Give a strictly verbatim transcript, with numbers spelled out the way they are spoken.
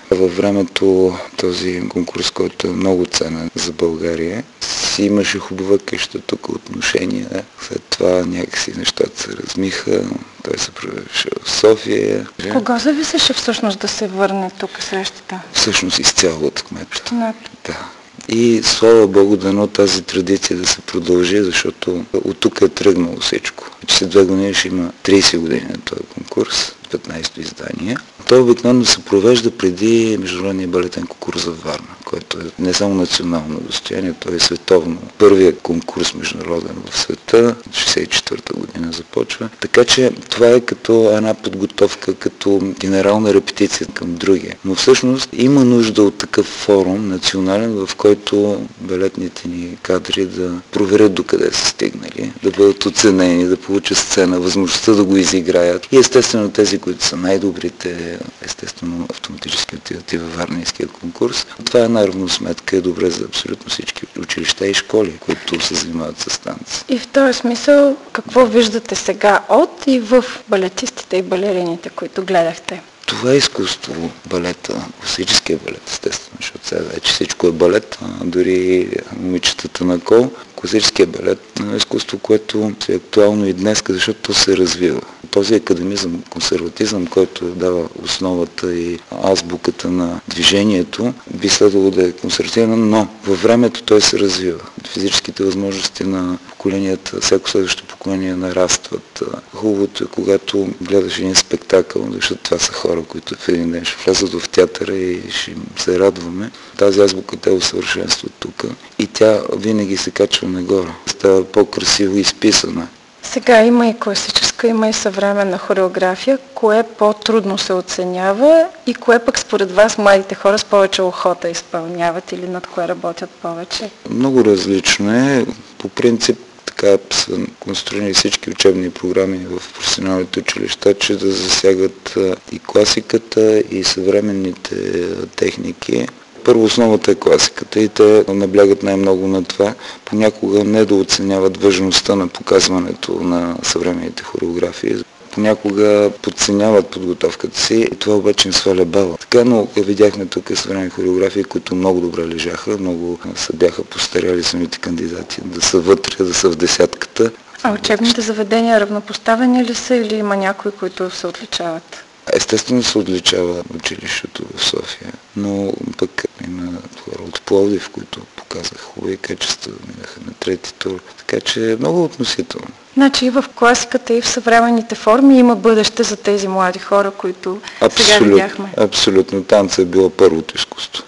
Във времето този конкурс, който е много ценен за България, си имаше хубава къща тук отношения. След това някакси нещата се размиха. Той се превърши в София. Кога зависеше всъщност да се върне тук срещата? Всъщност изцяло от кмета. Общината. Да. И слава Богу, дано тази традиция да се продължи, защото от тук е тръгнало всичко. Че след две години ще има трийсет години на този конкурс, петнайсето издание. Той обикновено се провежда преди Международния балетен конкурс за Варна, който е не само национално достояние, той е световно. Първият конкурс международен в света, шейсет и четвърта година започва. Така че това е като една подготовка, като генерална репетиция към другия. Но всъщност има нужда от такъв форум национален, в който балетните ни кадри да проверят докъде са стигнали, да бъдат оценени, да получат сцена, възможността да го изиграят. И естествено тези, които са най-добрите, естествено автоматически отиват и във Варненския конкурс. Това е една равносметка, е добре за абсолютно всички училища и школи, които се занимават с танци. И в този смисъл, какво виждате сега от и в балетистите и балерините, които гледахте? Това е изкуство, балета, класическия балет, естествено, защото сега вече всичко е балет, а дори момичетата на кол. Класическия балет е изкуство, което е актуално и днес, защото то се развива. Този академизъм, консерватизъм, който дава основата и азбуката на движението, би следвало да е консервативен, но във времето той се развива. Физическите възможности на поколенията, всяко следващо поколение нарастват. Хубавото е, когато гледаш един спектакъл, защото това са хора, които в един ден ще влязат в театъра и ще им се радваме. Тази азбука те усъвършенства тук и тя винаги се качва нагоре. Става по-красиво изписана. Сега има и класическа, има и съвременна хореография. Кое по-трудно се оценява и кое пък според вас младите хора с повече охота изпълняват или над кое работят повече? Много различно е. По принцип така са конструирани всички учебни програми в професионалните училища, че да засягат и класиката, и съвременните техники. Първо основата е класиката и те наблягат най-много на това. Понякога не да оценяват важността на показването на съвременните хореографии. Понякога подценяват подготовката си и това обаче им сваля бала. Така, но видяхме тук съвременни хореографии, които много добре лежаха, много са бяха постаряли самите кандидати да са вътре, да са в десятката. А учебните заведения равнопоставени ли са или има някои, които се отличават? Естествено се отличава училището в София, но пък има хора от Пловдив, които показаха хубави качества, минаха на трети тур, така че е много относително. Значи и в класиката, и в съвременните форми има бъдеще за тези млади хора, които Абсолют, сега видяхме. Абсолютно. Танца е било първото изкуство.